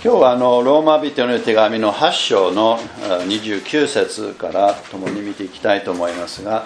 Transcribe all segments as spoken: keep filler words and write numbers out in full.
今日はあのローマ人の手紙のはち章のにじゅうきゅう節から共に見ていきたいと思いますが、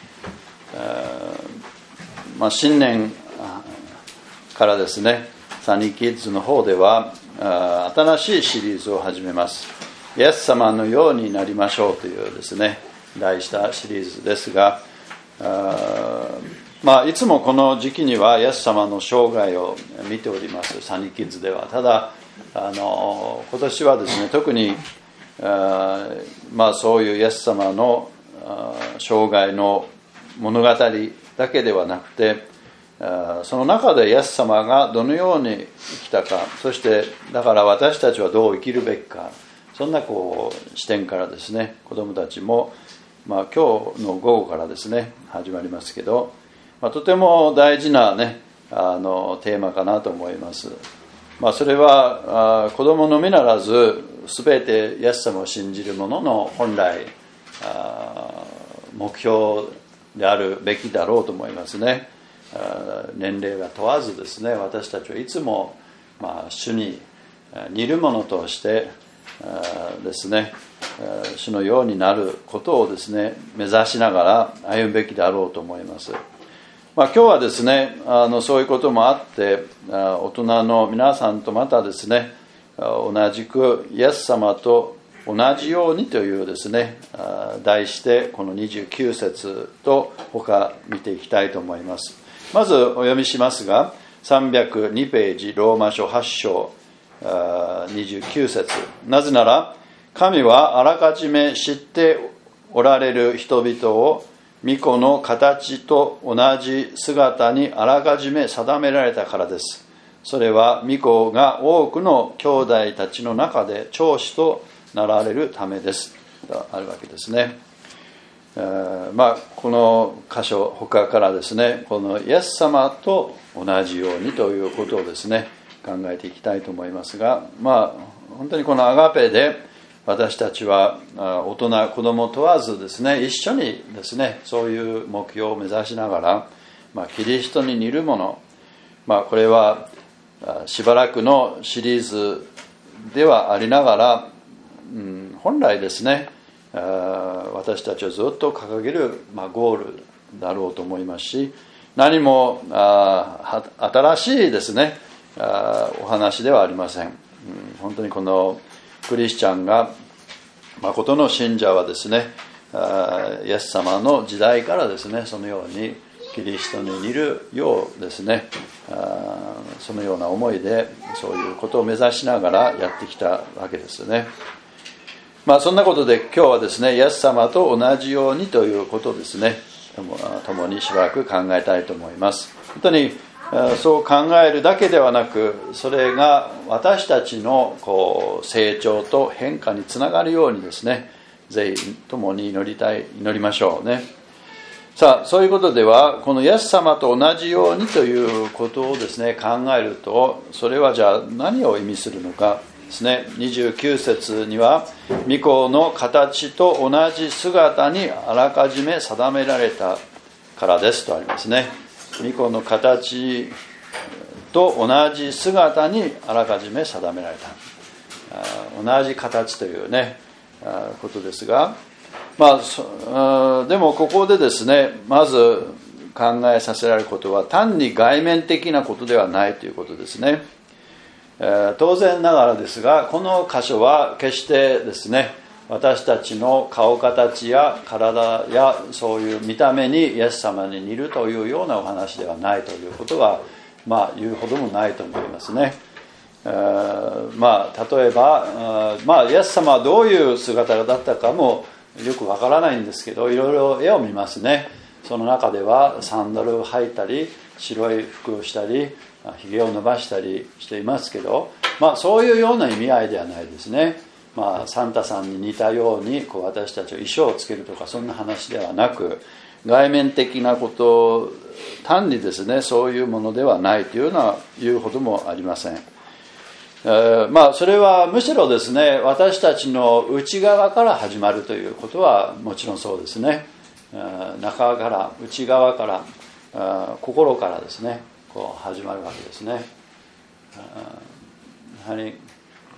まあ、新年からですね、サニーキッズの方では新しいシリーズを始めます。イエス様のようになりましょうというですね、題したシリーズですが、あまあ、いつもこの時期にはイエス様の生涯を見ております、サニーキッズでは。ただあの今年はですね、特にあ、まあ、そういうイエス様の生涯の物語だけではなくて、あその中でイエス様がどのように生きたか、そしてだから私たちはどう生きるべきか、そんなこう視点からですね、子どもたちも、まあ、今日の午後からですね始まりますけど、まあ、とても大事な、ね、あのテーマかなと思います。まあ、それはあ子供のみならず全てイエス様を信じる者の本来あ目標であるべきだろうと思いますね。あ年齢が問わずですね、私たちはいつも、まあ、主に似る者としてあですね、主のようになることをですね目指しながら歩むべきだろうと思います。まあ、今日はですね、あのそういうこともあって、大人の皆さんとまたですね、同じくイエス様と同じようにというですね、題してこのにじゅうきゅう節と他見ていきたいと思います。まずお読みしますが、さんびゃくにページ、ローマ書はち章にじゅうきゅう節。なぜなら、神はあらかじめ知っておられる人々を御子の形と同じ姿にあらかじめ定められたからです。それは御子が多くの兄弟たちの中で長子となられるためですとあるわけですね。えー、まあこの箇所他からですね、このイエス様と同じようにということをですね考えていきたいと思いますが、まあ本当にこのアガペで私たちは大人子供問わずですね、一緒にですねそういう目標を目指しながら、まあ、キリストに似るもの、まあ、これはしばらくのシリーズではありながら、うん、本来ですね私たちはずっと掲げる、まあ、ゴールだろうと思いますし、何もあ新しいですねあお話ではありません。うん、本当にこのクリスチャンが誠の信者はですね、イエス様の時代からですね、そのようにキリストに似るようですね、そのような思いでそういうことを目指しながらやってきたわけですね。まあそんなことで今日はですね、イエス様と同じようにということですね、共にしばらく考えたいと思います。本当にそう考えるだけではなく、それが私たちのこう成長と変化につながるようにですね、ぜひ共に祈りたい、祈りましょうね。さあ、そういうことでは、このイエス様と同じようにということをですね、考えると、それはじゃあ何を意味するのかですね。にじゅうきゅう節には、御子の形と同じ姿にあらかじめ定められたからですとありますね。御子の形と同じ姿にあらかじめ定められた、同じ形というねことですが、まあでもここでですね、まず考えさせられることは単に外面的なことではないということですね。当然ながらですが、この箇所は決してですね、私たちの顔形や体やそういう見た目にイエス様に似るというようなお話ではないということは、まあ言うほどもないと思いますね。まあ例えば、まあイエス様はどういう姿だったかもよくわからないんですけど、いろいろ絵を見ますね。その中ではサンダルを履いたり、白い服をしたり、ひげを伸ばしたりしていますけど、まあそういうような意味合いではないですね。まあ、サンタさんに似たようにこう私たちは衣装をつけるとかそんな話ではなく、外面的なこと単にですねそういうものではないというのは言うほどもありません。えー、まあそれはむしろですね、私たちの内側から始まるということはもちろんそうですね。中から内側から心からですねこう始まるわけですね。やはり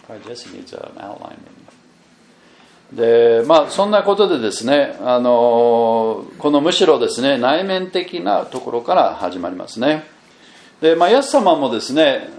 Jesse needs an outline. で、まあそんなことでですね、あのこのむしろですね、内面的なところから始まりますね。で、まあイエス様もですね、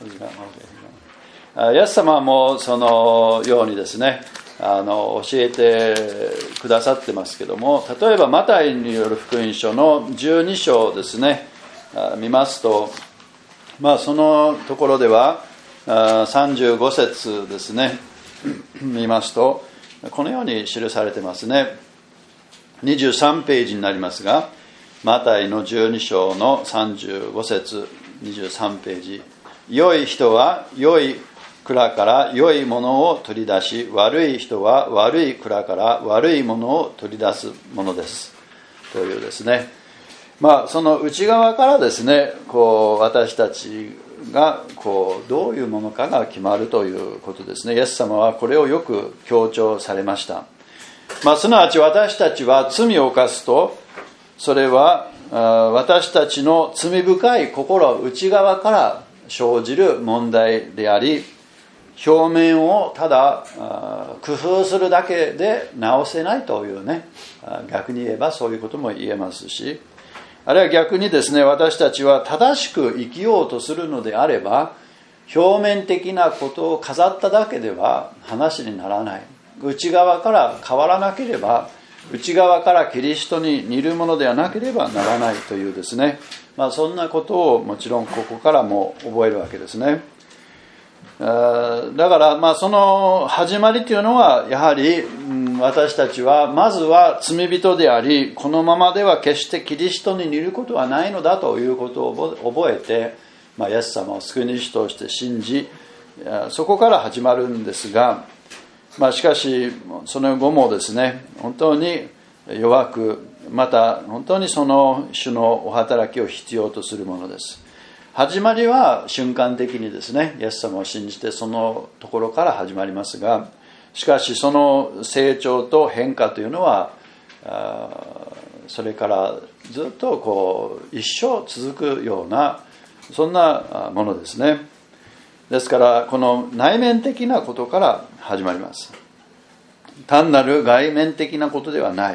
イエス様もそのようにですね、あの教えてくださってますけども、例えばマタイによる福音書のじゅうに章ですね、見ますと、まあそのところではさんじゅうご節ですね、見ますとこのように記されてますね。にじゅうさんページになりますが、マタイのじゅうに章のさんじゅうご節、にじゅうさんページ。良い人は良い蔵から良いものを取り出し、悪い人は悪い蔵から悪いものを取り出すものですというですね、まあその内側からですね、こう私たちがこうどういうものかが決まるということですね。イエス様はこれをよく強調されました。まあすなわち私たちは罪を犯すと、それは私たちの罪深い心内側から生じる問題であり、表面をただ工夫するだけで直せないというね、逆に言えばそういうことも言えますし、あるいは逆にですね、私たちは正しく生きようとするのであれば、表面的なことを飾っただけでは話にならない。内側から変わらなければ、内側からキリストに似るものではなければならないというですね、まあそんなことをもちろんここからも覚えるわけですね。だからまあその始まりというのはやはり私たちはまずは罪人であり、このままでは決してキリストに似ることはないのだということを覚えて、まあ、イエス様を救い主として信じ、そこから始まるんですが、まあ、しかしその後もですね、本当に弱く、また本当にその主のお働きを必要とするものです。始まりは瞬間的にですね、イエス様を信じてそのところから始まりますが、しかしその成長と変化というのはそれからずっとこう一生続くようなそんなものですね。ですからこの内面的なことから始まります。単なる外面的なことではない。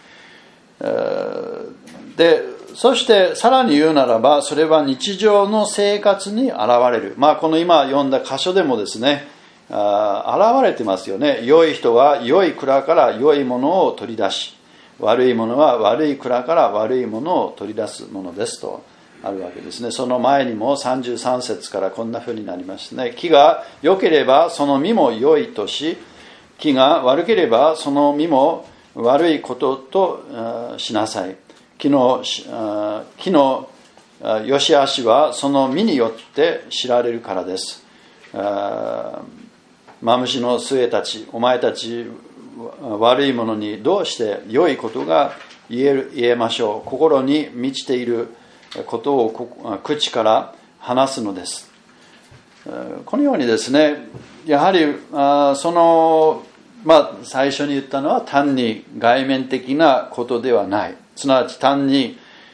でそしてさらに言うならば、それは日常の生活に現れる。まあこの今読んだ箇所でもですね、あ現れてますよね。良い人は良い蔵から良いものを取り出し、悪いものは悪い蔵から悪いものを取り出すものですとあるわけですね。その前にもさんじゅうさん節からこんなふうになりますね。木が良ければその実も良いとし、木が悪ければその実も悪いこととしなさい。木の木の良し悪しはその実によって知られるからです。マムシの末たち、お前たち悪いものにどうして良いことが言える、言えましょう。心に満ちていることを口から話すのです。このようにですね、やはりその、まあ、最初に言ったのは単に外面的なことではない。すなわち単に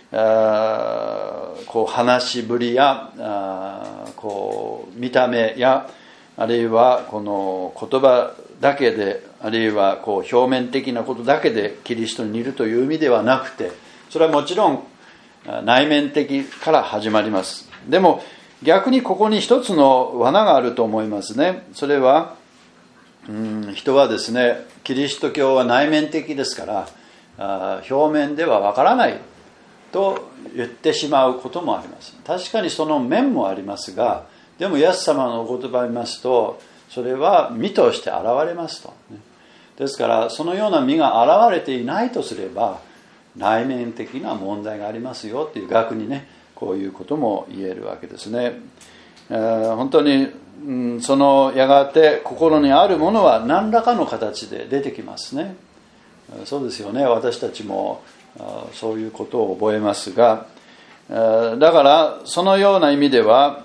こう話しぶりやこう見た目や、あるいはこの言葉だけで、あるいはこう表面的なことだけでキリストに似るという意味ではなくて、それはもちろん内面的から始まります。でも逆にここに一つの罠があると思いますね。それは、うん、人はですね、キリスト教は内面的ですからあ表面ではわからないと言ってしまうこともあります。確かにその面もありますが、でもイエス様のお言葉を見ますと、それは実として現れますと。ですからそのような実が現れていないとすれば、内面的な問題がありますよっていう、逆にね、こういうことも言えるわけですね。えー、本当に、うん、そのやがて心にあるものは何らかの形で出てきますね。そうですよね。私たちもそういうことを覚えますが、だからそのような意味では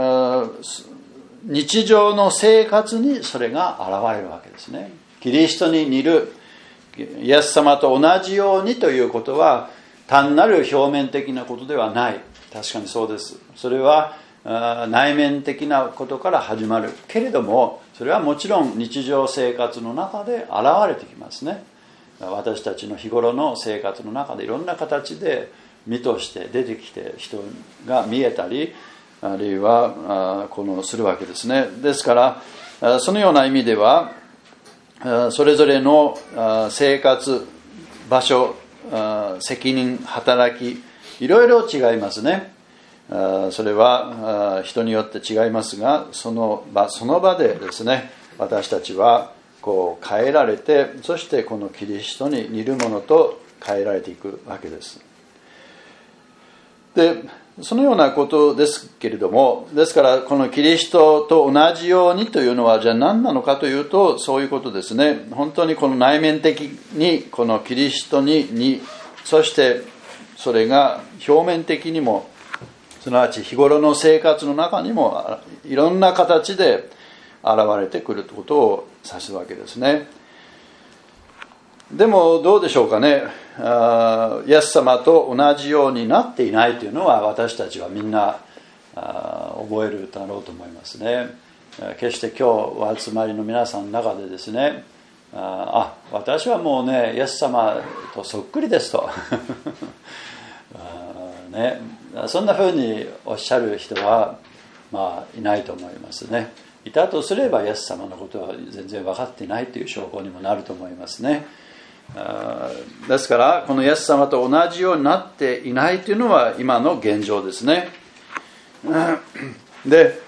日常の生活にそれが現れるわけですね。キリストに似る、イエス様と同じようにということは単なる表面的なことではない。確かにそうです。それは内面的なことから始まるけれども、 それはもちろん日常生活の中で現れてきますね。私たちの日頃の生活の中でいろんな形で身として出てきて人が見えたり、あるいはこのするわけですね。ですからそのような意味ではそれぞれの生活場所、責任、働き、いろいろ違いますね。それは人によって違いますが、その場その場でですね、私たちはこう変えられて、そしてこのキリストに似るものと変えられていくわけです。で、そのようなことですけれども、ですからこのキリストと同じようにというのはじゃあ何なのかというと、そういうことですね。本当にこの内面的にこのキリストに似、そしてそれが表面的にも、すなわち日頃の生活の中にもいろんな形で現れてくるということを指すわけですね。でもどうでしょうかね。あイエス様と同じようになっていないというのは私たちはみんなあ覚えるだろうと思いますね。決して今日お集まりの皆さんの中でですね、ああ私はもうねイエス様とそっくりですとあ、ね、そんなふうにおっしゃる人は、まあ、いないと思いますね。いたとすればイエス様のことは全然分かっていないという証拠にもなると思いますね。ですからこのイエス様と同じようになっていないというのは今の現状ですね。で、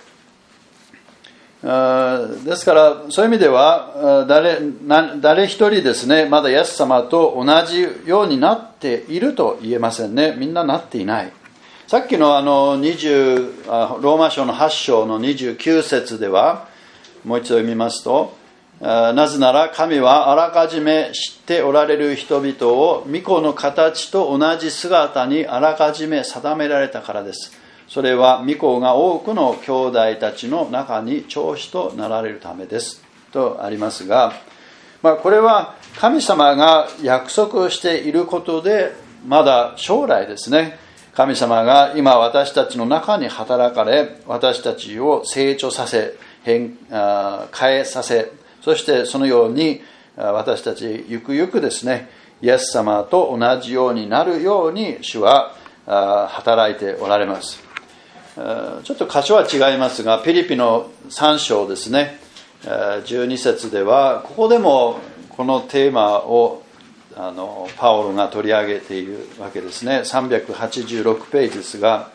ですからそういう意味では 誰, 誰一人ですね、まだイエス様と同じようになっていると言えませんね。みんななっていない。さっきのあの20ローマ書のはち章のにじゅうきゅう節ではもう一度読みますと、なぜなら神はあらかじめ知っておられる人々を御子の形と同じ姿にあらかじめ定められたからです。それは御子が多くの兄弟たちの中に長子となられるためですとありますが、まあ、これは神様が約束していることでまだ将来ですね。神様が今私たちの中に働かれ、私たちを成長させ、変えさせ、そしてそのように私たちゆくゆくですね、イエス様と同じようになるように主は働いておられます。ちょっと箇所は違いますが、ピリピのさん章ですね、じゅうに節ではここでもこのテーマをあのパオロが取り上げているわけですね。さんびゃくはちじゅうろくページですが、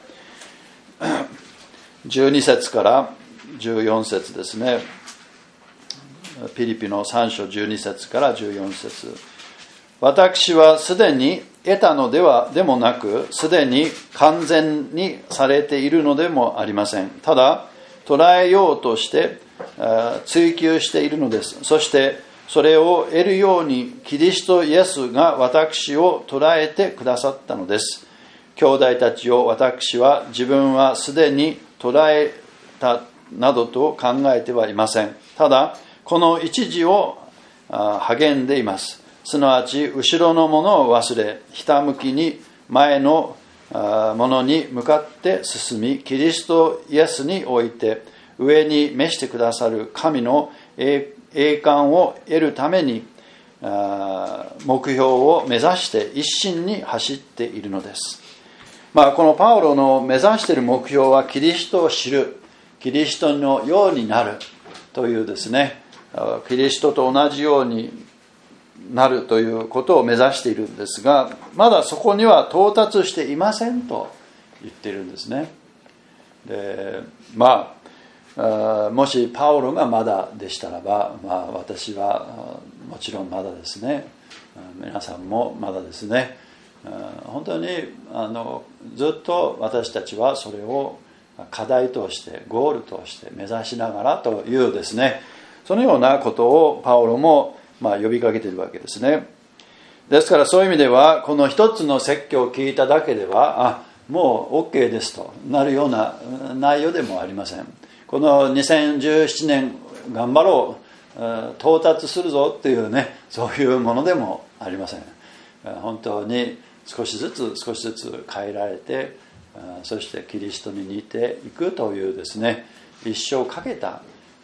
じゅうに節からじゅうよん節ですね。ピリピのさん章じゅうに節からじゅうよん節。私はすでに得たのではでもなく、すでに完全にされているのでもありません。ただ捉えようとして追求しているのです。そしてそれを得るようにキリストイエスが私を捉えてくださったのです。兄弟たちを私は自分はすでに捉えたなどと考えてはいません。ただこの一時を励んでいます。すなわち後ろのものを忘れ、ひたむきに前のものに向かって進み、キリストイエスにおいて上に召してくださる神の栄冠を得るために目標を目指して一心に走っているのです。まあ、このパウロの目指している目標はキリストを知る、キリストのようになるというですね、キリストと同じようになるということを目指しているんですが、まだそこには到達していませんと言っているんですね。で、まあ、もしパウロがまだでしたらば、まあ、私はもちろんまだですね。皆さんもまだですね。本当にあのずっと私たちはそれを課題としてゴールとして目指しながらというですね、そのようなことをパウロもまあ呼びかけているわけですね。ですからそういう意味ではこの一つの説教を聞いただけではあもう OK ですとなるような内容でもありません。このにせんじゅうななねん頑張ろう到達するぞっていうね、そういうものでもありません。本当に少しずつ少しずつ変えられて、そしてキリストに似ていくというですね、一生かけた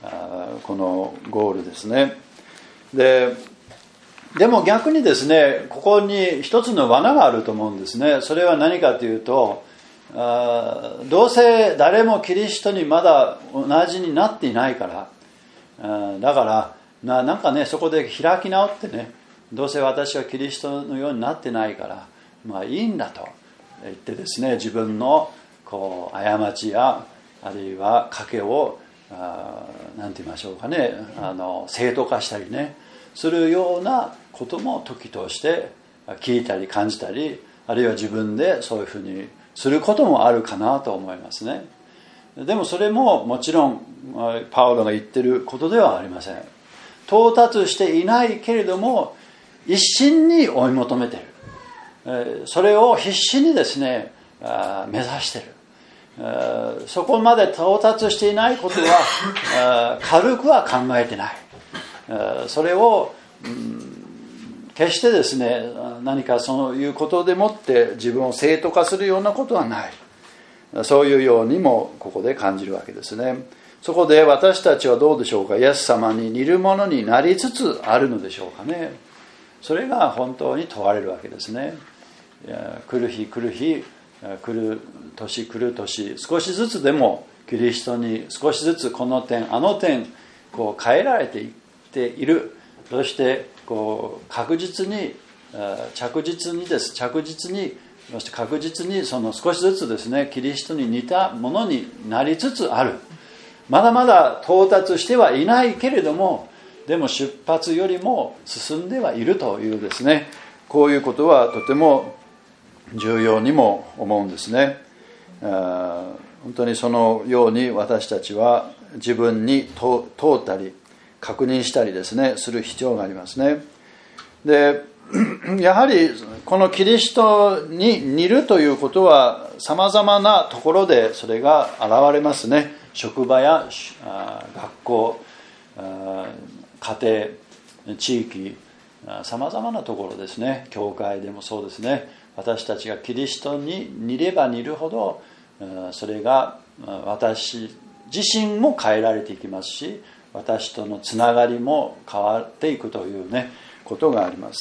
このゴールですね。で、でも逆にですね、ここに一つの罠があると思うんですね。それは何かというと、あどうせ誰もキリストにまだ同じになっていないから、あだからな、なんかね、そこで開き直ってね、どうせ私はキリストのようになってないから、まあいいんだと言ってですね、自分のこう過ちやあるいは賭けをあなんて言いましょうかね、あの正当化したりねするようなことも時として聞いたり感じたり、あるいは自分でそういうふうにすることもあるかなと思いますね。でもそれももちろんパウロが言ってることではありません。到達していないけれども一心に追い求めている、それを必死にですね目指している。そこまで到達していないことは軽くは考えてない。それを決してですね何かそういうことでもって自分を正当化するようなことはない。そういうようにもここで感じるわけですね。そこで私たちはどうでしょうか。イエス様に似るものになりつつあるのでしょうかね。それが本当に問われるわけですね。来る日来る日来る年来る年、少しずつでもキリストに少しずつこの点あの点こう変えられていっている。そしてこう確実に着実にです着実にそして確実にその少しずつですねキリストに似たものになりつつある。まだまだ到達してはいないけれども、でも出発よりも進んではいるというですね、こういうことはとても重要にも思うんですね。本当にそのように私たちは自分に問ったり確認したりですねする必要がありますね。でやはりこのキリストに似るということはさまざまなところでそれが現れますね。職場や学校、家庭、地域、さまざまなところですね。教会でもそうですね。私たちがキリストに似れば似るほどそれが私自身も変えられていきますし、私とのつながりも変わっていくというねことがあります。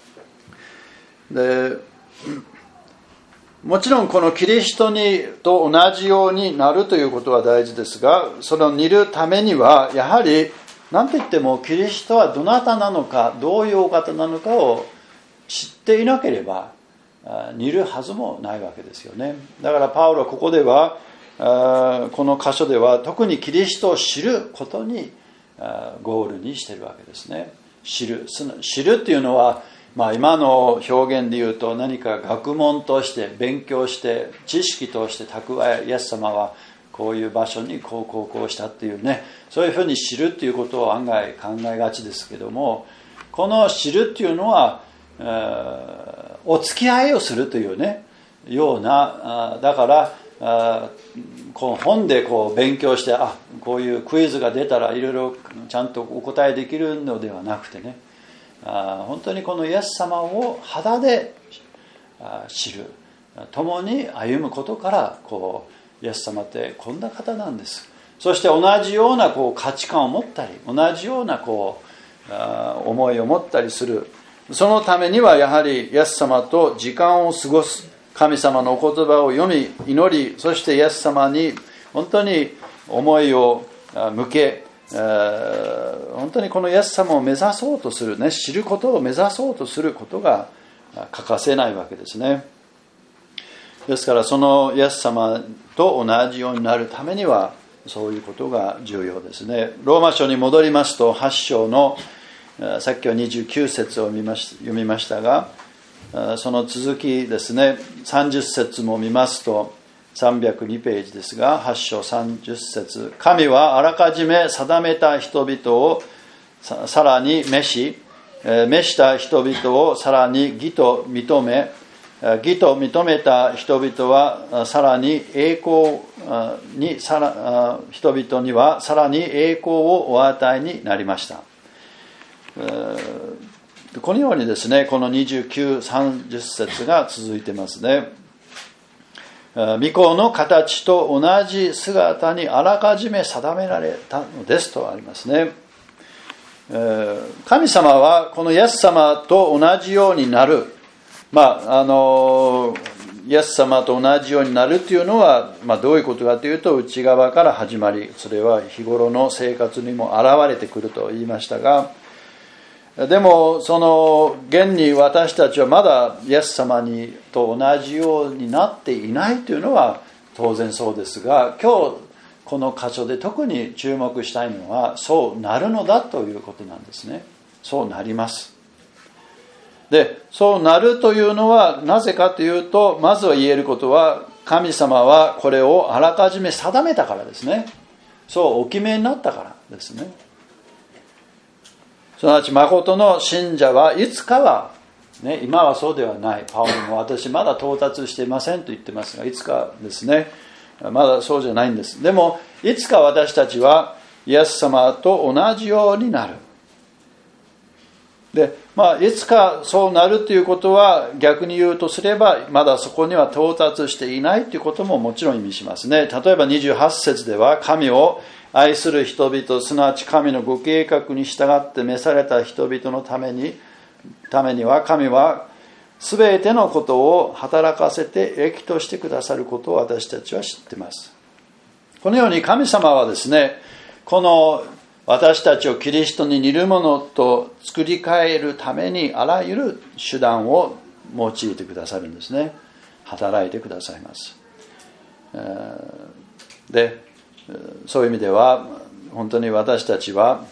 でもちろんこのキリストにと同じようになるということは大事ですが、その似るためにはやはり何と言ってもキリストはどなたなのか、どういうお方なのかを知っていなければ似るはずもないわけですよね。だからパウロはここではこの箇所では特にキリストを知ることにゴールにしているわけですね。知る知るっていうのは、まあ、今の表現で言うと何か学問として勉強して知識として蓄え、イエス様はこういう場所にこうこうこうしたっていうね、そういうふうに知るっていうことを案外考えがちですけども、この知るっていうのはお付き合いをするというねような、だからあこの本でこう勉強して、あこういうクイズが出たらいろいろちゃんとお答えできるのではなくてね、あ本当にこのイエス様を肌で知る、共に歩むことからこうイエス様ってこんな方なんです、そして同じようなこう価値観を持ったり同じようなこう思いを持ったりする。そのためにはやはりイエス様と時間を過ごす、神様のお言葉を読み祈り、そしてイエス様に本当に思いを向け、本当にこのイエス様を目指そうとするね、知ることを目指そうとすることが欠かせないわけですね。ですからそのイエス様と同じようになるためにはそういうことが重要ですね。ローマ書に戻りますとはち章のさっきはにじゅうきゅう節を見まし読みましたが、その続きですね、さんじゅう節も見ますとさんびゃくにページですが、はち章さんじゅう節、神はあらかじめ定めた人々をさ, さらに召し、召した人々をさらに義と認め、義と認めた人々はさらに栄光にさら人々にはさらに栄光をお与えになりました。このようにですね、このにじゅうきゅう、さんじゅう節が続いてますね。 御子の形と同じ姿にあらかじめ定められたのですとありますね。神様はこのイエス様と同じようになる、まああのイエス様と同じようになるというのは、まあ、どういうことかというと、内側から始まり、それは日頃の生活にも現れてくると言いましたが、でもその現に私たちはまだイエス様にと同じようになっていないというのは当然そうですが、今日この箇所で特に注目したいのは、そうなるのだということなんですね。そうなります。で、そうなるというのはなぜかというと、まずは言えることは、神様はこれをあらかじめ定めたからですね。そうお決めになったからですね。すなわち誠の信者はいつかは、ね、今はそうではない。パウロも私まだ到達していませんと言ってますが、いつかですね、まだそうじゃないんです。でもいつか私たちはイエス様と同じようになる。で、まあ、いつかそうなるということは、逆に言うとすればまだそこには到達していないということももちろん意味しますね。例えばにじゅうはち節では、神を愛する人々、すなわち神のご計画に従って召された人々のためにためには、神はすべてのことを働かせて益としてくださることを私たちは知っています。このように神様はですね、この私たちをキリストに似るものと作り変えるためにあらゆる手段を用いてくださるんですね。働いてくださいます。で、そういう意味では本当に私たちは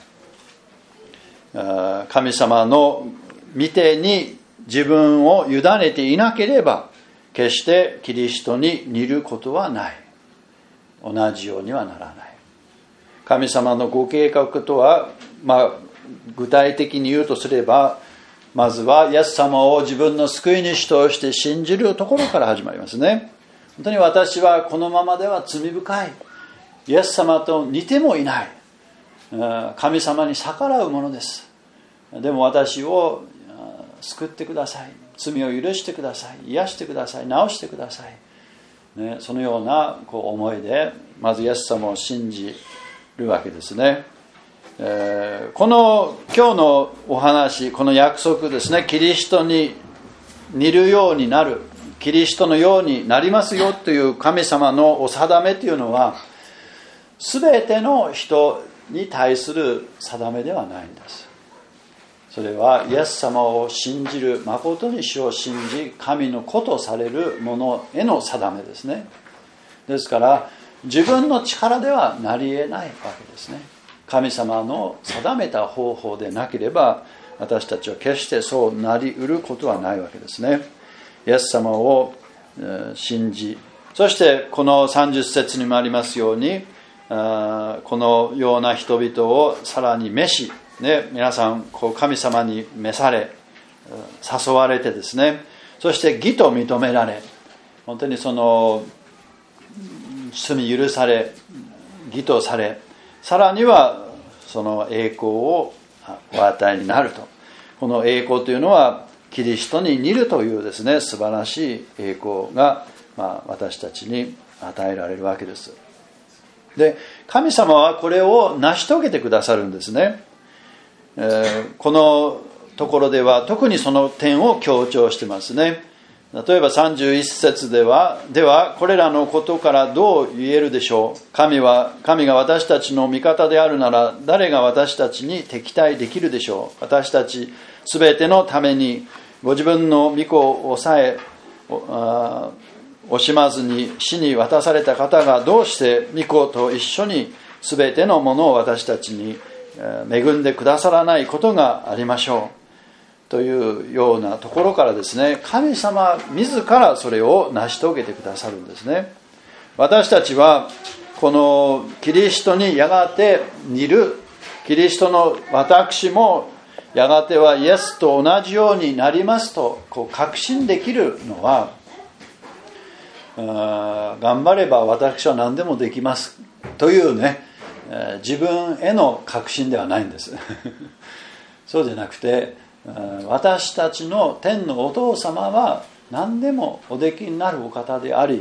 神様の御手に自分を委ねていなければ決してキリストに似ることはない。同じようにはならない。神様のご計画とは、まあ、具体的に言うとすれば、まずはイエス様を自分の救い主として信じるところから始まりますね。本当に私はこのままでは罪深い。イエス様と似てもいない。神様に逆らうものです。でも私を救ってください。罪を許してください。癒してください。治してください。ね、そのようなこう思いで、まずイエス様を信じるわけですね。えー、この今日のお話、この約束ですね、キリストに似るようになる、キリストのようになりますよという神様のお定めというのは、すべての人に対する定めではないんです。それはイエス様を信じる、誠に主を信じ神の子とされる者への定めですね。ですから自分の力ではなり得ないわけですね。神様の定めた方法でなければ私たちは決してそうなり得ることはないわけですね。イエス様を信じ、そしてこのさんじゅっ節にもありますように、このような人々をさらに召し、ね、皆さんこう神様に召され誘われてですね、そして義と認められ、本当にその罪許され義とされ、さらにはその栄光をお与えになると。この栄光というのはキリストに似るというですね、素晴らしい栄光が、まあ、私たちに与えられるわけです。で、神様はこれを成し遂げてくださるんですね。えー、このところでは特にその点を強調してますね。例えばさんじゅういち節では、ではこれらのことからどう言えるでしょう。神は、神が私たちの味方であるなら、誰が私たちに敵対できるでしょう。私たちすべてのためにご自分の御子を抑え、惜しまずに死に渡された方がどうして御子と一緒にすべてのものを私たちに恵んでくださらないことがありましょう。というようなところからですね、神様自らそれを成し遂げてくださるんですね。私たちはこのキリストにやがて似る、キリストの私もやがてはイエスと同じようになりますとこう確信できるのは、あ頑張れば私は何でもできますというね、自分への確信ではないんですそうじゃなくて、私たちの天のお父様は何でもおできになるお方であり、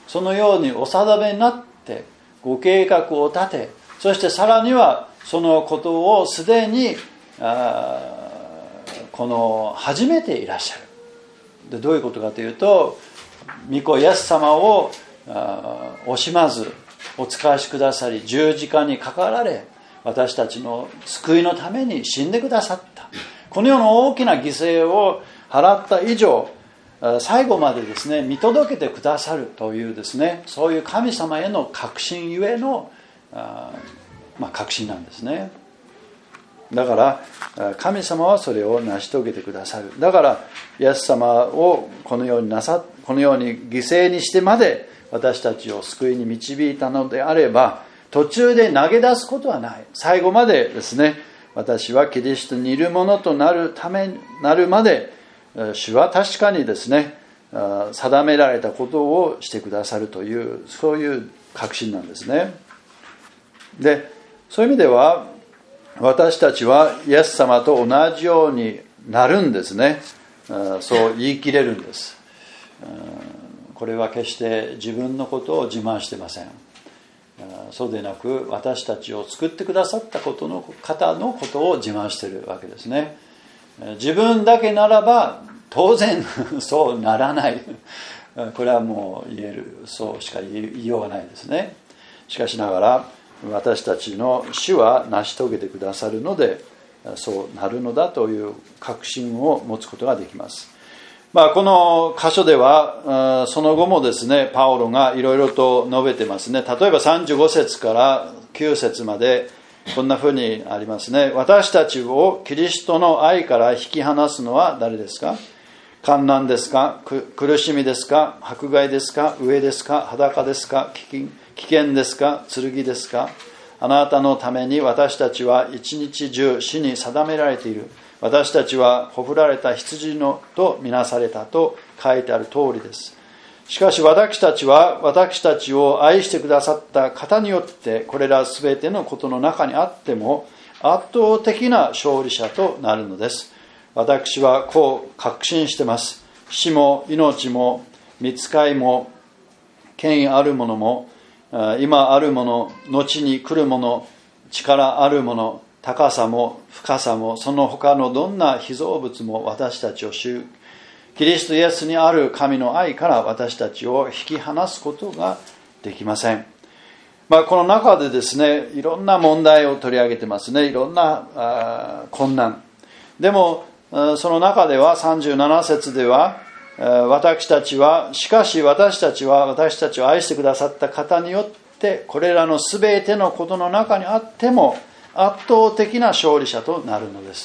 そのようにお定めになってご計画を立て、そしてさらにはそのことをすでにあこの始めていらっしゃる。でどういうことかというと、御子イエス様を惜しまずお使わしくださり、十字架にかかられ、私たちの救いのために死んでくださった。このような大きな犠牲を払った以上、最後までですね見届けてくださるというですね、そういう神様への確信ゆえのあ、まあ、確信なんですね。だから神様はそれを成し遂げてくださる。だからイエス様をこのようになさこのように犠牲にしてまで私たちを救いに導いたのであれば、途中で投げ出すことはない。最後までですね、私はキリストにいるものとなるためになるまで、主は確かにですね定められたことをしてくださるという、そういう確信なんですね。でそういう意味では私たちはイエス様と同じようになるんですね。そう言い切れるんです。これは決して自分のことを自慢してません。そうでなく、私たちを作ってくださったことの方のことを自慢しているわけですね。自分だけならば当然そうならない。これはもう言える、そうしか言いようがないですね。しかしながら私たちの主は成し遂げてくださるので、そうなるのだという確信を持つことができます。まあ、この箇所ではその後もですね、パウロがいろいろと述べてますね。例えばさんじゅうご節からきゅう節までこんなふうにありますね。私たちをキリストの愛から引き離すのは誰ですか？患難ですか？苦しみですか？迫害ですか？飢えですか？裸ですか？危険ですか？剣ですか？あなたのために私たちは一日中死に定められている。私たちはほふられた羊のとみなされたと書いてある通りです。しかし私たちは私たちを愛してくださった方によってこれらすべてのことの中にあっても圧倒的な勝利者となるのです。私はこう確信してます。死も命も御使いも権威あるものも今あるもの、後に来るもの、力あるもの、高さも深さもその他のどんな被造物も私たちを主キリストイエスにある神の愛から私たちを引き離すことができません。まあ、この中でですね、いろんな問題を取り上げてますね。いろんなあ困難。でもその中ではさんじゅうなな節では私たちはしかし私たちは私たちを愛してくださった方によってこれらのすべてのことの中にあっても圧倒的な勝利者となるのです。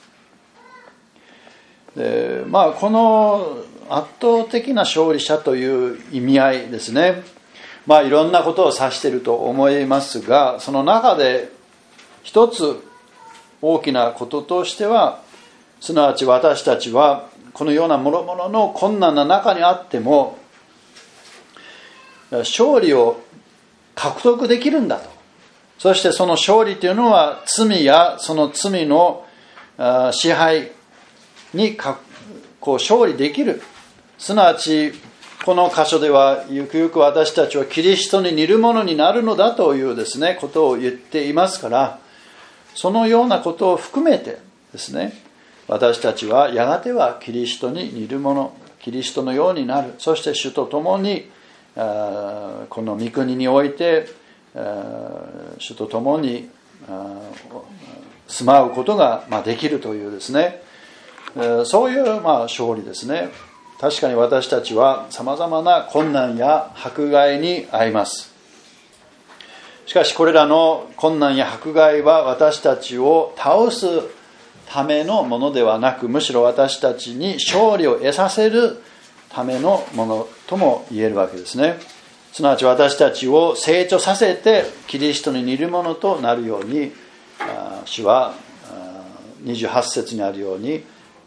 で、まあ、この圧倒的な勝利者という意味合いですね。まあいろんなことを指していると思いますが、その中で一つ大きなこととしては、すなわち私たちはこのような諸々の困難な中にあっても勝利を獲得できるんだと。そしてその勝利というのは罪やその罪の支配にこう勝利できる。すなわちこの箇所ではゆくゆく私たちはキリストに似るものになるのだというですねことを言っていますから、そのようなことを含めてですね、私たちはやがてはキリストに似るもの、キリストのようになる。そして主と共にこの御国において主と共に住まうことができるというですね、そういうまあ勝利ですね。確かに私たちはさまざまな困難や迫害に遭います。しかしこれらの困難や迫害は私たちを倒すためのものではなく、むしろ私たちに勝利を得させるためのものとも言えるわけですね。すなわち私たちを成長させてキリストに似るものとなるように、主はにじゅうはち節にあるように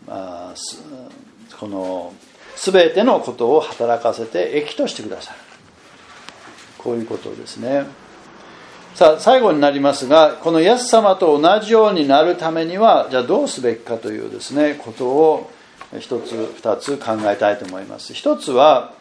この全てのことを働かせて益としてくださる。こういうことですね。さあ最後になりますが、このイエス様と同じようになるためにはじゃあどうすべきかというですねことを一つ二つ考えたいと思います。一つは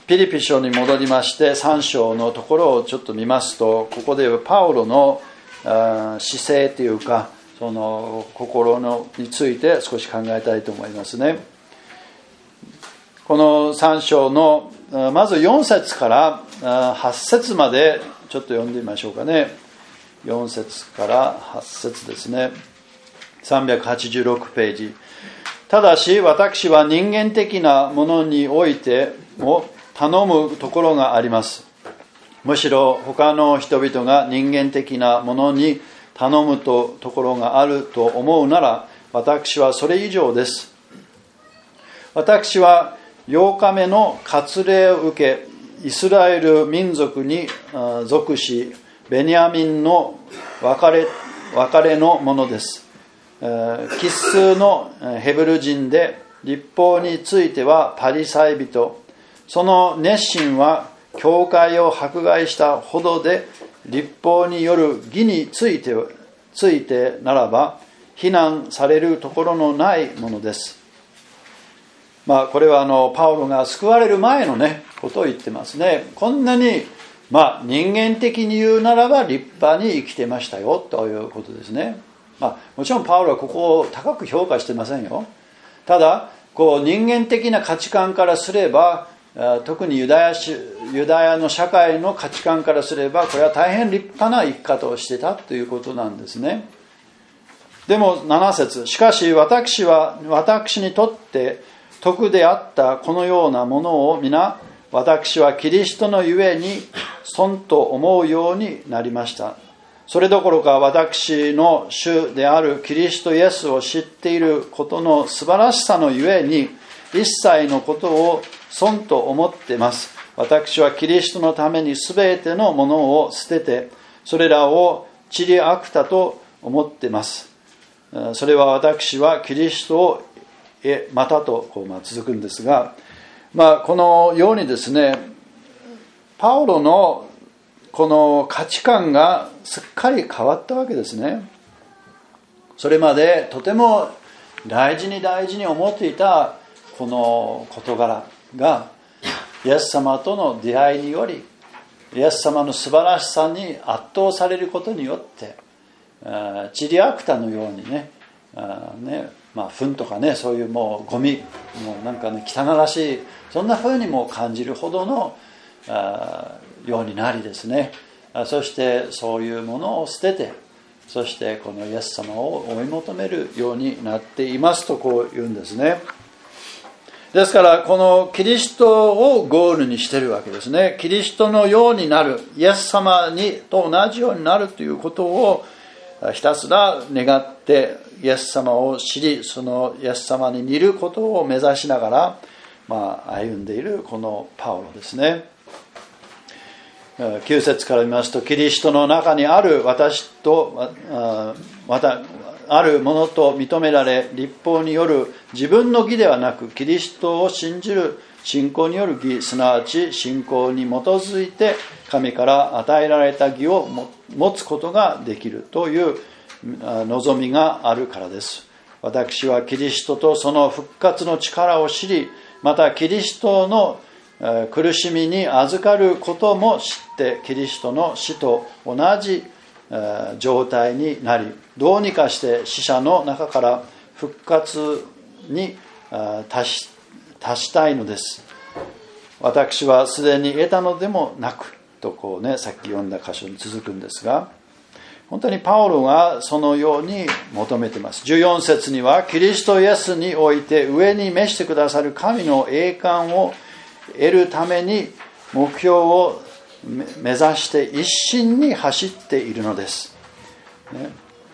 ピリピ書に戻りましてさん章のところをちょっと見ますと、ここではパウロの姿勢というか、その心のについて少し考えたいと思いますね。このさん章のまずよん節からはち節までちょっと読んでみましょうかね。よん節からはち節ですね。さんびゃくはちじゅうろくページ。ただし私は人間的なものにおいても頼むところがあります。むしろ他の人々が人間的なものに頼むとところがあると思うなら、私はそれ以上です。私はようかめの割礼を受け、イスラエル民族に属し、ベニヤミンの別れ、別れのものです。生粋のヘブル人で、律法についてはパリサイ人。その熱心は教会を迫害したほどで、律法による義についてついてならば非難されるところのないものです。まあこれはあのパウロが救われる前のねことを言ってますね。こんなにまあ人間的に言うならば立派に生きてましたよということですね。まあもちろんパウロはここを高く評価してませんよ。ただこう人間的な価値観からすれば、特にユダヤしユダヤの社会の価値観からすればこれは大変立派な生き方をしてたということなんですね。でもなな節、しかし私は私にとって徳であったこのようなものを皆私はキリストのゆえに損と思うようになりました。それどころか私の主であるキリストイエスを知っていることの素晴らしさのゆえに一切のことを損と思っています。私はキリストのためにすべてのものを捨てて、それらを塵り悪たと思っています。それは私はキリストをえまたとこうまあ続くんですが、まあ、このようにですね、パウロのこの価値観がすっかり変わったわけですね。それまでとても大事に大事に思っていたこの事柄がイエス様との出会いにより、イエス様の素晴らしさに圧倒されることによって、塵り悪たのようにね、あねまあ、糞とかね、そういうもうゴミ、もうなんかね汚らしい、そんな風にも感じるほどのあようになりですね、そしてそういうものを捨てて、そしてこのイエス様を追い求めるようになっていますとこう言うんですね。ですからこのキリストをゴールにしているわけですね。キリストのようになる、イエス様にと同じようになるということをひたすら願ってイエス様を知り、そのイエス様に似ることを目指しながら、まあ、歩んでいるこのパウロですね。きゅう節から見ますと、キリストの中にある私とまたあるものと認められ、律法による自分の義ではなくキリストを信じる信仰による義、すなわち信仰に基づいて神から与えられた義を持つことができるという望みがあるからです。私はキリストとその復活の力を知り、またキリストの苦しみに預かることも知って、キリストの死と同じ状態になり、どうにかして死者の中から復活に達し、達したいのです。私はすでに得たのでもなくとこうね、さっき読んだ箇所に続くんですが、本当にパウロがそのように求めています。じゅうよん節には、キリストイエスにおいて上に召してくださる神の栄冠を得るために目標を目指して一心に走っているのです、ね、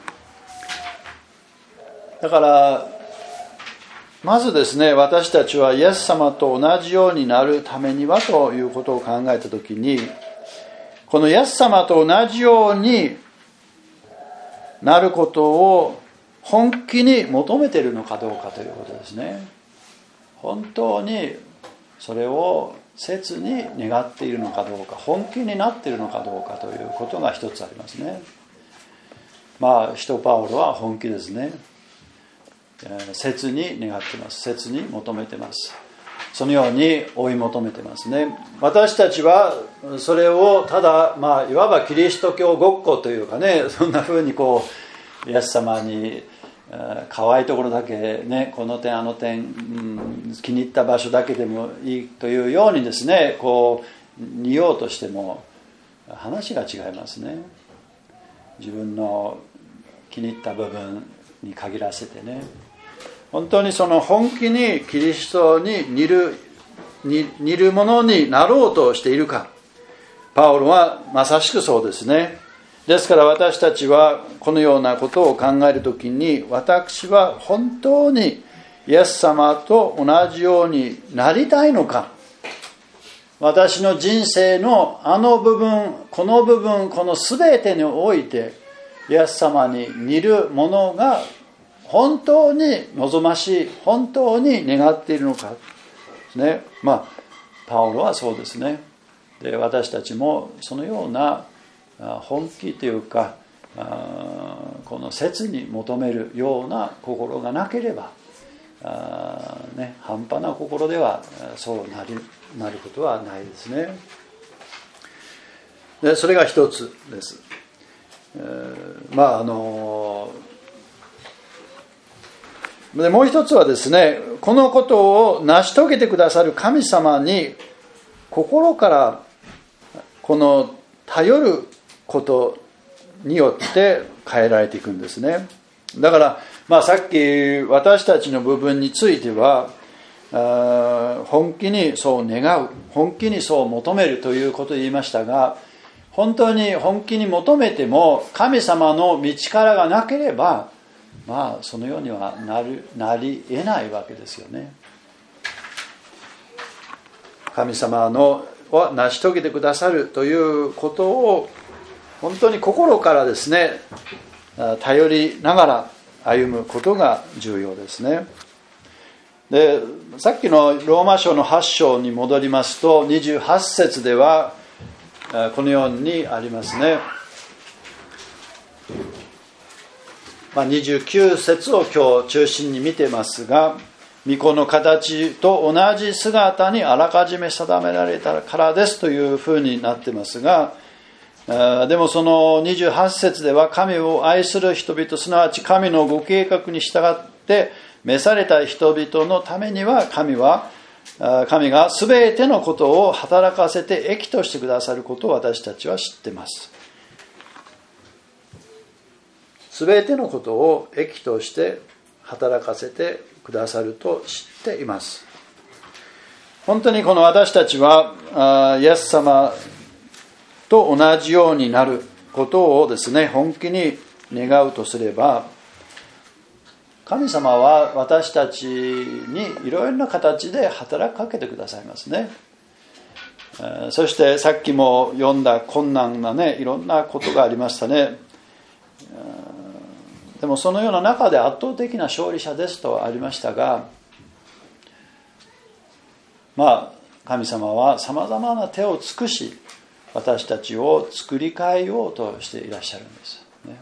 だからまずですね、私たちはイエス様と同じようになるためにはということを考えたときに、このイエス様と同じようになることを本気に求めているのかどうかということですね。本当にそれを切に願っているのかどうか、本気になっているのかどうかということが一つありますね。まあ使徒パウロは本気ですね。切に願っています。切に求めています。 そのように追い求めてますね。私たちはそれをただ、まあ、いわばキリスト教ごっこというかね、そんな風にこうイエス様に可愛いところだけね、この点あの点、うん、気に入った場所だけでもいいというようにですね、こう似ようとしても話が違いますね。自分の気に入った部分に限らせてね、本当にその本気にキリストに似る似似るものになろうとしているか。パウロはまさしくそうですね。ですから私たちはこのようなことを考えるときに、私は本当にイエス様と同じようになりたいのか、私の人生のあの部分、この部分、この全てにおいてイエス様に似るものが本当に望ましい、本当に願っているのかですね。まあパウロはそうですね。で、私たちもそのような本気というか、この切に求めるような心がなければ、ね、半端な心ではそうなる、なることはないですね。で、それが一つです。えー、まああのでもう一つはですね、このことを成し遂げてくださる神様に心からこの頼ることによって変えられていくんですね。だから、まあ、さっき私たちの部分については本気にそう願う、本気にそう求めるということを言いましたが、本当に本気に求めても神様の道からがなければ、まあそのようにはなる、なり得ないわけですよね。神様のを成し遂げてくださるということを本当に心からですね、頼りながら歩むことが重要ですね。で、さっきのローマ書のはち章に戻りますと、にじゅうはち節ではこのようにありますね。まあ、にじゅうきゅう節を今日中心に見てますが、御子の形と同じ姿にあらかじめ定められたからですというふうになってますが、でもそのにじゅうはち節では、神を愛する人々、すなわち神のご計画に従って召された人々のためには、神は神が全てのことを働かせて益としてくださることを私たちは知っています。全てのことを益として働かせてくださると知っています。本当にこの私たちはイエス様と同じようになることをですね、本気に願うとすれば、神様は私たちにいろいろな形で働きかけてくださいますね。そしてさっきも読んだ困難なね、いろんなことがありましたね。でもそのような中で圧倒的な勝利者ですとありましたが、まあ神様はさまざまな手を尽くし、私たちを作り変えようとしていらっしゃるんですね。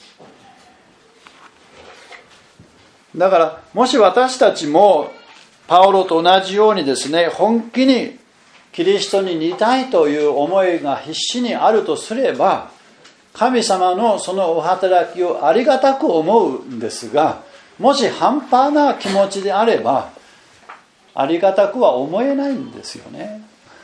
だからもし私たちもパウロと同じようにですね、本気にキリストに似たいという思いが必死にあるとすれば、神様のそのお働きをありがたく思うんですが、もし半端な気持ちであればありがたくは思えないんですよね。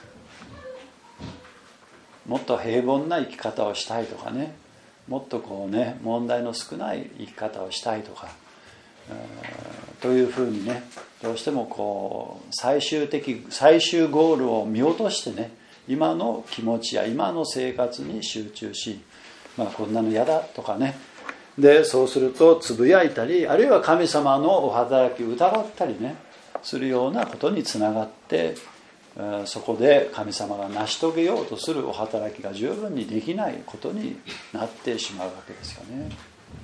もっと平凡な生き方をしたいとかね、もっとこうね、問題の少ない生き方をしたいとか、というふうにね、どうしてもこう最終的最終ゴールを見落としてね、今の気持ちや今の生活に集中し、まあこんなの嫌だとかね、でそうするとつぶやいたり、あるいは神様のお働きを疑ったりねするようなことにつながって、そこで神様が成し遂げようとするお働きが十分にできないことになってしまうわけですよね。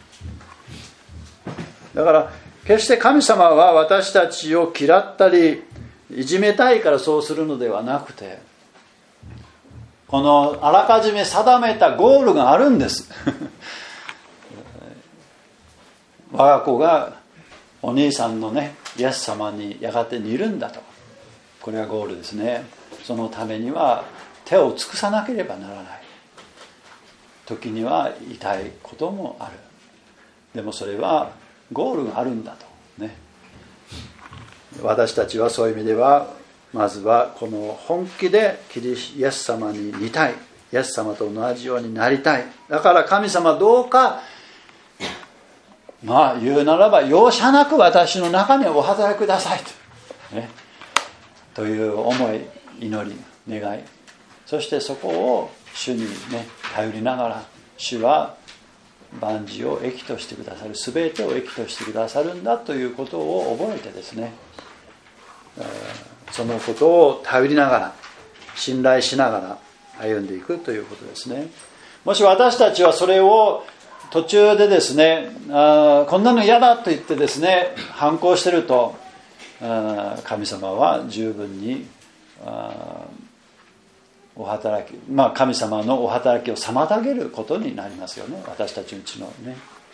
だから決して神様は私たちを嫌ったりいじめたいからそうするのではなくて、このあらかじめ定めたゴールがあるんです我が子がお兄さんのねイエス様にやがて似るんだと、 これはゴールですね。そのためには手を尽くさなければならない。時には痛いこともある。でもそれはゴールがあるんだとね。私たちはそういう意味では、まずはこの本気でキリスイエス様に似たい、イエス様と同じようになりたい。だから神様どうか、まあ言うならば容赦なく私の中にお働きくださいと、ね、という思い、祈り、願い、そしてそこを主にね頼りながら、主は万事を益としてくださる、すべてを益としてくださるんだということを覚えてですね、そのことを頼りながら、信頼しながら歩んでいくということですね。もし私たちはそれを途中でですね、あこんなの嫌だと言ってですね反抗してると、あ神様は十分にあお働き、まあ神様のお働きを妨げることになりますよね、私たちのうちのね。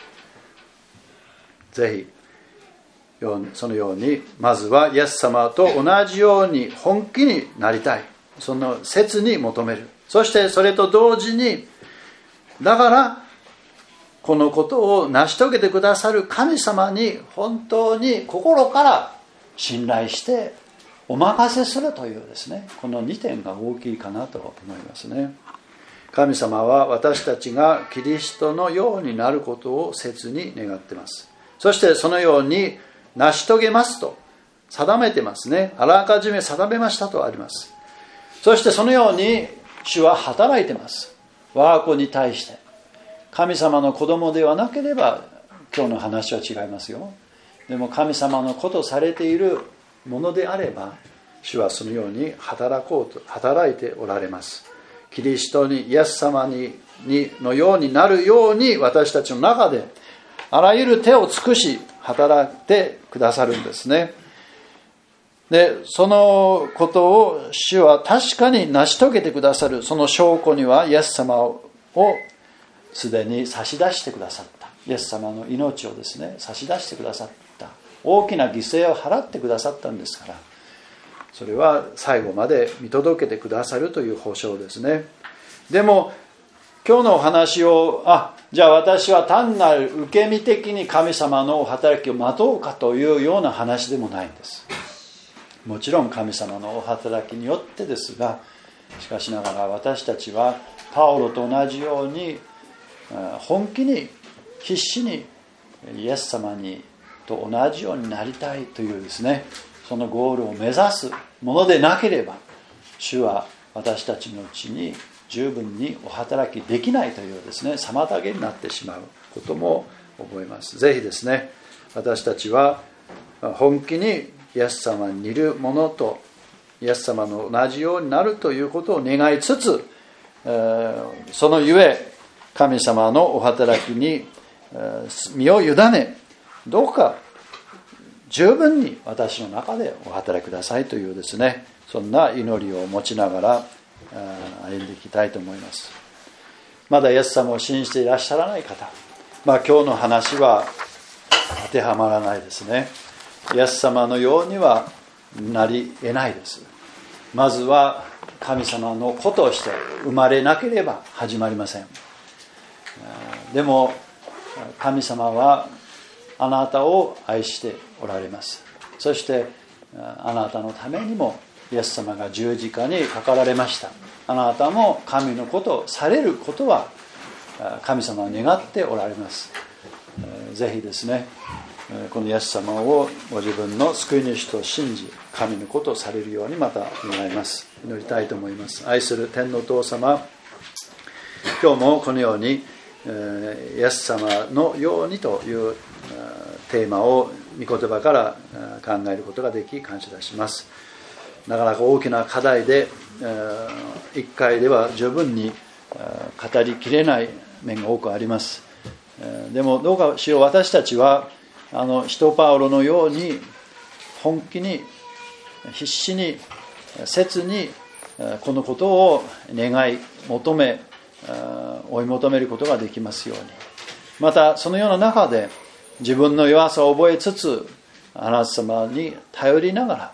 ぜひそのように、まずはイエス様と同じように本気になりたい、その切に求める。そしてそれと同時に、だからこのことを成し遂げてくださる神様に本当に心から信頼してお任せするというですね、このにてんが大きいかなと思いますね。神様は私たちがキリストのようになることを切に願っています。そしてそのように成し遂げますと定めてますね。あらかじめ定めましたとあります。そしてそのように主は働いてます。我が子に対して。神様の子供ではなければ今日の話は違いますよ。でも神様の子とされているものであれば、主はそのように働こうと働いておられます。キリストに、イエス様にのようになるように、私たちの中であらゆる手を尽くし働いてくださるんですね。で、そのことを主は確かに成し遂げてくださる。その証拠にはイエス様をすでに差し出してくださった。イエス様の命をですね差し出してくださった。大きな犠牲を払ってくださったんですから、それは最後まで見届けてくださるという保証ですね。でも今日のお話を、あ、じゃあ私は単なる受け身的に神様のお働きを待とうかというような話でもないんです。もちろん神様のお働きによってですが、しかしながら私たちはパウロと同じように本気に必死にイエス様にと同じようになりたいというですね、そのゴールを目指すものでなければ、主は私たちのうちに十分にお働きできないというですね妨げになってしまうことも覚えます。ぜひですね、私たちは本気にイエス様に似るものとイエス様の同じようになるということを願いつつ、そのゆえ神様のお働きに身を委ね、どうか十分に私の中でお働きくださいというですね、そんな祈りを持ちながら歩んでいきたいと思います。まだイエス様を信じていらっしゃらない方、まあ今日の話は当てはまらないですね。イエス様のようにはなり得ないです。まずは神様の子として生まれなければ始まりません。でも神様はあなたを愛しておられます。そしてあなたのためにもイエス様が十字架にかかられました。あなたも神のことをされることは神様は願っておられます。ぜひですね、このイエス様をご自分の救い主と信じ、神のことをされるようにまた願います。祈りたいと思います。愛する天のお父様、今日もこのようにイエス様のようにというテーマを御言葉から考えることができ感謝いたします。なかなか大きな課題で一回では十分に語りきれない面が多くあります。でもどうかしよう、私たちはあの使徒パウロのように本気に必死に切にこのことを願い求め追い求めることができますように、またそのような中で自分の弱さを覚えつつあなた様に頼りながら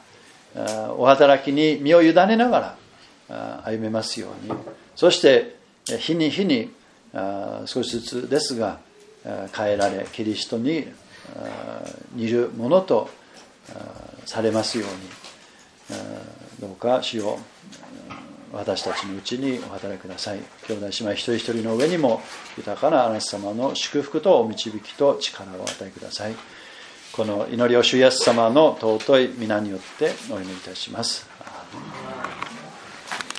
お働きに身を委ねながら歩めますように、そして日に日に少しずつですが変えられ、キリストに似るものとされますように、どうか主を私たちのうちにお働きください。兄弟姉妹一人一人の上にも豊かなあなた様の祝福とお導きと力をお与えください。この祈りを主イエス様の尊い皆によってお祈りいたします。